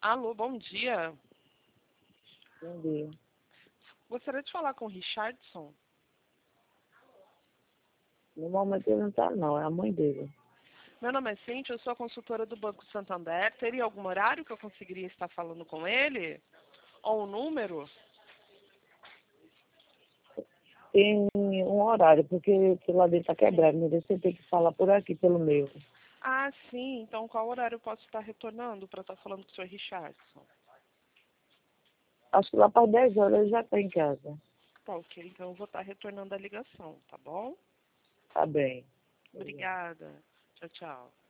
Alô, bom dia. Bom dia. Gostaria de falar com o Richardson. No momento ele não tá, não. É a mãe dele. Meu nome é Cintia, eu sou a consultora do Banco Santander. Teria algum horário que eu conseguiria estar falando com ele? Ou um número? Tem um horário, porque o celular dele tá quebrado. Mas você tem que falar por aqui, pelo meu. Ah, sim. Então qual horário eu posso estar retornando para estar falando com o senhor Richardson? Acho que lá para as 10 horas ele já tá em casa. Tá ok, então eu vou estar retornando a ligação, tá bom? Tá bem. Obrigada. Obrigada. Tchau, tchau.